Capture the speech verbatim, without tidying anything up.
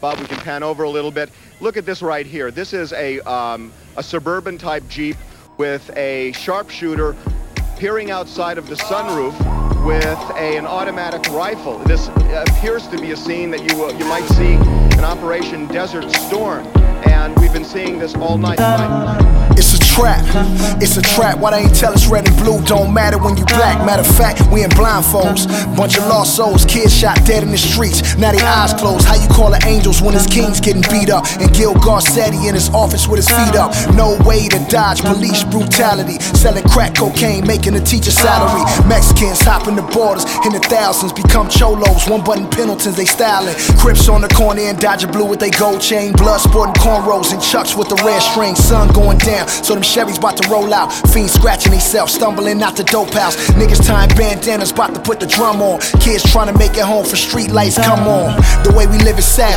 Bob, we can pan over a little bit. Look at this right here. This is a, um, a suburban type Jeep with a sharpshooter peering outside of the sunroof with a, an automatic rifle. This appears to be a scene that you, uh, you might see in Operation Desert Storm. And we've been seeing this all night. It's a trap, it's a trap. Why they ain't tell us red and blue don't matter when you black? Matter of fact, we in blindfolds. Bunch of lost souls, kids shot dead in the streets. Now they eyes closed. How you call it angels when his king's getting beat up? And Gil Garcetti in his office with his feet up. No way to dodge police brutality. Selling crack cocaine, making a teacher salary. Mexicans hopping the borders in the thousands, become cholos. One button Pendletons, they styling. Crips on the corner and Dodger blue with they gold chain. Blood sporting cornrows and chucks with the red string. Sun going down, so them Chevys about to roll out. Fiends scratching themselves, stumbling out the dope house. Niggas tying bandanas, about to put the drum on. Kids trying to make it home for street lights, come on. The way we live is sad,